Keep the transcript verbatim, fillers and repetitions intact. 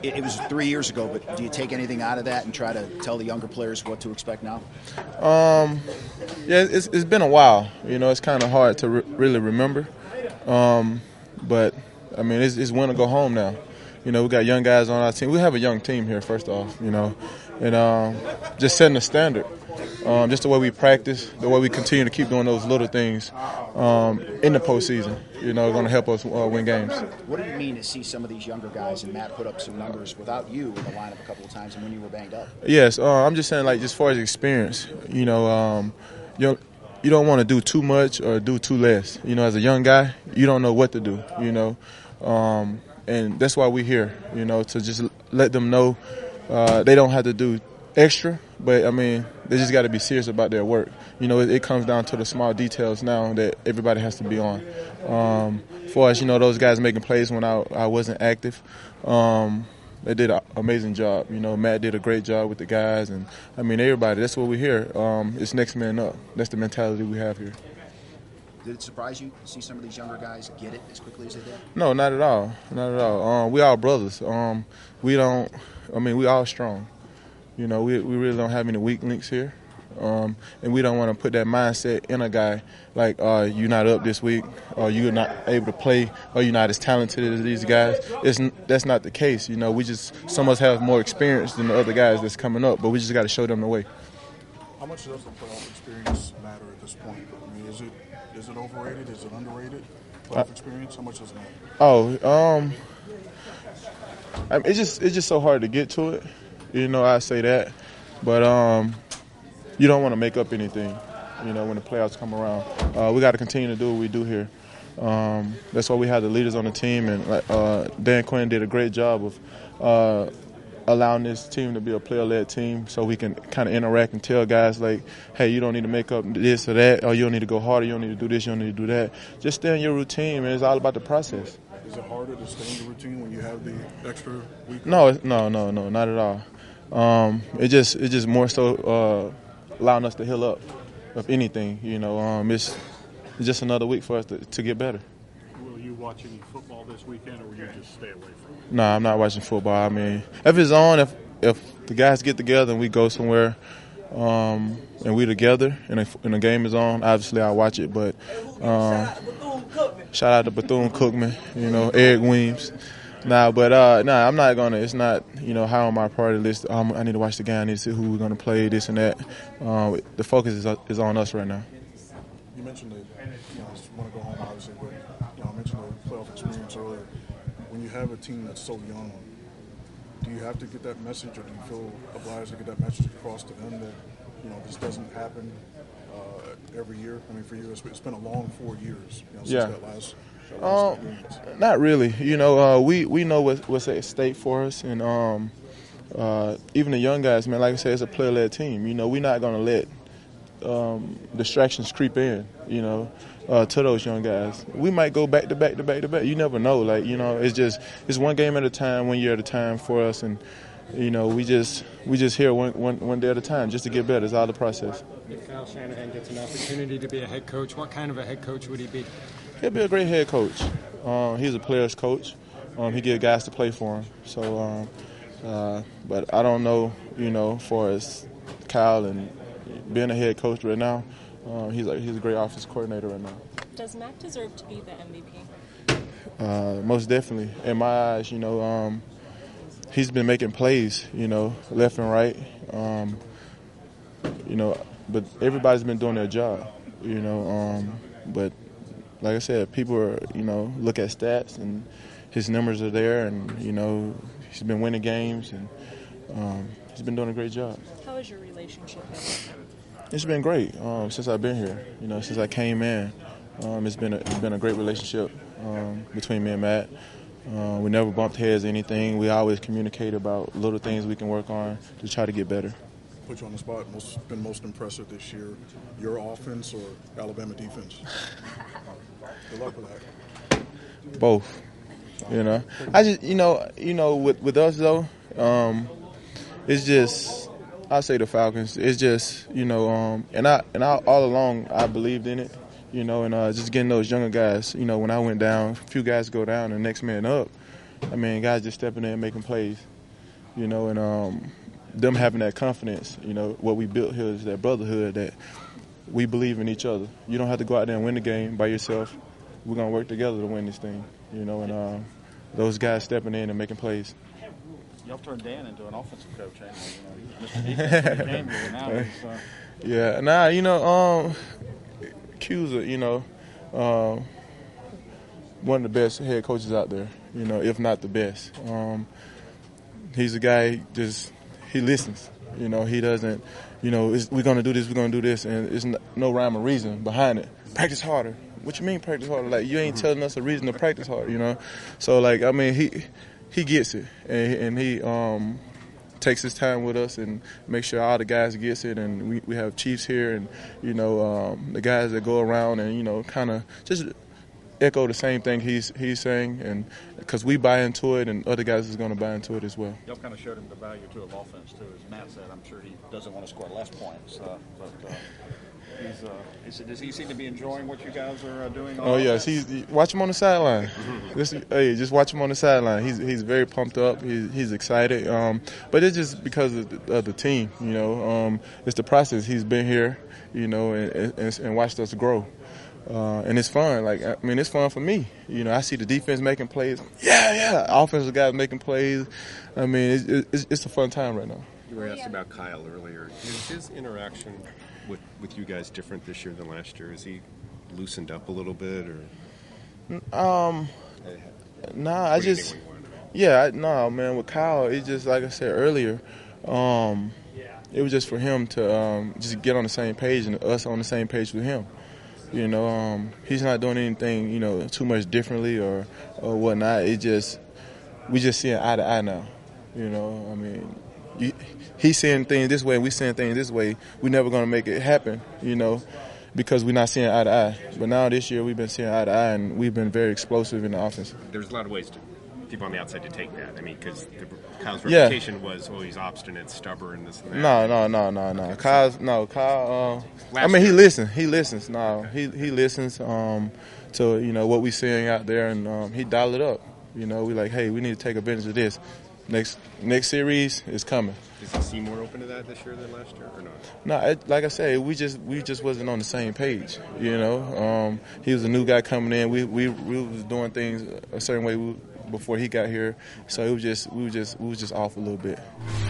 it, it was three years ago, but do you take anything out of that and try to tell the younger players what to expect now? Um, yeah, it's, it's been a while. You know, it's kind of hard to re- really remember. Um, but, I mean, it's, it's win or go home now. You know, we got young guys on our team. We have a young team here, first off, you know, and um, just setting the standard. Um, just the way we practice, the way we continue to keep doing those little things um, in the postseason, you know, going to help us uh, win games. What did it mean to see some of these younger guys, and Matt put up some numbers without you in the lineup a couple of times and when you were banged up? Yes, uh, I'm just saying, like, as far as experience, you know, um, you know, you don't want to do too much or do too less. You know, as a young guy, you don't know what to do, you know. Um, and that's why we're here, you know, to just let them know uh, they don't have to do extra, but, I mean, they just got to be serious about their work. You know, it, it comes down to the small details now that everybody has to be on. Um, for us, you know, those guys making plays when I, I wasn't active, um, they did an amazing job. You know, Matt did a great job with the guys, and, I mean, everybody. That's what we're here. Um, it's next man up. That's the mentality we have here. Did it surprise you to see some of these younger guys get it as quickly as they did? No, not at all. Not at all. Um, we all brothers. Um, we don't – I mean, we all strong. You know, we we really don't have any weak links here, um, and we don't want to put that mindset in a guy like, uh, you're not up this week, or you're not able to play, or you're not as talented as these guys. It's that's not the case. You know, we just some of us have more experience than the other guys that's coming up, but we just got to show them the way. How much does the playoff experience matter at this point? I mean, is it is it overrated? Is it underrated? Playoff experience? How much does it matter? Oh, um, I mean, it's just it's just so hard to get to it. You know, I say that, but um, you don't want to make up anything, you know, when the playoffs come around. Uh, we got to continue to do what we do here. Um, that's why we have the leaders on the team, and uh, Dan Quinn did a great job of uh, allowing this team to be a player-led team so we can kind of interact and tell guys like, hey, you don't need to make up this or that, or you don't need to go harder, you don't need to do this, you don't need to do that. Just stay in your routine, man. It's all about the process. Is it harder to stay in your routine when you have the extra week? No, no, no, no, not at all. Um, it just it just more so uh, allowing us to heal up, if anything. You know, um, it's, it's just another week for us to, to get better. Will you watch any football this weekend, or will you just stay away from it? No, nah, I'm not watching football. I mean, if it's on, if if the guys get together and we go somewhere, um, and we together and a, and the game is on, obviously I'll watch it. But um, shout out to Bethune-Cookman, you know, Eric Weems. Nah, but uh, nah, I'm not gonna. It's not, you know, high on my priority list. Um, I need to watch the game. I need to see who we're gonna play, this and that. Uh, the focus is is on us right now. You mentioned that, you know, you want to go home, obviously, but you know, I mentioned the playoff experience earlier. When you have a team that's so young, do you have to get that message, or do you feel obliged to get that message across to them that, you know, this doesn't happen uh, every year? I mean, for you, it's, it's been a long four years, you know, since yeah. that last. Um, not really. You know, uh, we we know what, what's at stake for us, and um, uh, even the young guys, man. Like I said, it's a player-led team. You know, we're not gonna let um, distractions creep in. You know, uh, to those young guys, we might go back to back to back to back. You never know. Like, you know, it's just it's one game at a time, one year at a time for us, and you know, we just we just here one one one day at a time, just to get better. It's all the process. If Kyle Shanahan gets an opportunity to be a head coach, what kind of a head coach would he be? He'll be a great head coach. Um, he's a player's coach. Um, he gives guys to play for him. So, um, uh, but I don't know, you know, for as Kyle and being a head coach right now, uh, he's like he's a great offensive coordinator right now. Does Mac deserve to be the M V P? Uh, most definitely. In my eyes, you know, um, he's been making plays, you know, left and right. Um, you know, but everybody's been doing their job, you know. Um, but like I said, people are, you know, look at stats and his numbers are there, and, you know, he's been winning games, and um, he's been doing a great job. How is your relationship with him? It's been great um, since I've been here. You know, since I came in, um, it's been a, it's been a great relationship um, between me and Matt. Uh, we never bumped heads or anything. We always communicate about little things we can work on to try to get better. Put you on the spot. Most been most impressive this year, your offense or Alabama defense? Good luck with that. Both. You know, I just you know you know with with us though, um, it's just I say the Falcons. It's just you know, um, and I and I, all along I believed in it. You know, and uh, just getting those younger guys. You know, when I went down, a few guys go down, and the next man up. I mean, guys just stepping in and making plays, you know, and um, them having that confidence. You know, what we built here is that brotherhood that we believe in each other. You don't have to go out there and win the game by yourself. We're gonna work together to win this thing, you know, and uh, those guys stepping in and making plays. Y'all turned Dan into an offensive coach, ain't you? You know, Mister Defense for the game here now. He's, uh, Yeah, nah, you know, um, Q's, a, you know, uh, one of the best head coaches out there, you know, if not the best. Um, he's a guy, just, he listens, you know, he doesn't, you know, it's, we're going to do this, we're going to do this, and there's no rhyme or reason behind it. Practice harder. What you mean practice harder? Like, you ain't telling us a reason to practice harder, you know? So, like, I mean, he he gets it, and, and he um, takes his time with us and makes sure all the guys gets it, and we, we have Chiefs here and, you know, um, the guys that go around and, you know, kind of just echo the same thing he's he's saying, and because we buy into it and other guys is going to buy into it as well. Y'all kind of showed him the value, too, of offense, too. As Matt said, I'm sure he doesn't want to score less points, uh, but uh, he's, uh, is, does he seem to be enjoying what you guys are uh, doing? Oh, yes. He's, he, watch him on the sideline. Just, hey, just watch him on the sideline. He's he's very pumped up. He's, he's excited. Um, but it's just because of the, of the team, you know. Um, it's the process. He's been here, you know, and, and, and watched us grow. Uh, and it's fun. Like, I mean, it's fun for me. You know, I see the defense making plays. Yeah, yeah. Offensive guys making plays. I mean, it's, it's, it's a fun time right now. You were asked about Kyle earlier. Is his interaction with, with you guys different this year than last year? Is he loosened up a little bit, or? Um, nah, I just, yeah, I, no, man. With Kyle, it's just like I said earlier. Um, it was just for him to um, just get on the same page and us on the same page with him. You know, um, he's not doing anything, you know, too much differently or or whatnot. It just, we just seeing eye to eye now. You know, I mean, you, he's seeing things this way, we seeing things this way. We're never going to make it happen, you know, because we're not seeing eye to eye. But now this year we've been seeing eye to eye, and we've been very explosive in the offense. There's a lot of ways to people on the outside to take that. I mean, because Kyle's Yeah. reputation was, oh, he's obstinate, stubborn, this and that. No, no, no, no, no. Okay, Kyle's no Kyle. Uh, I Last mean, he year. listens. He listens. No, he he listens um, to you know what we seeing out there, and um, he dial it up. You know, we like, hey, we need to take advantage of this. Next next series is coming. Does he seem more open to that this year than last year, or not? No, it, like I said, we just we just wasn't on the same page. You know, um, he was a new guy coming in. We we we was doing things a certain way we, before he got here, so it was just we was just we was just off a little bit.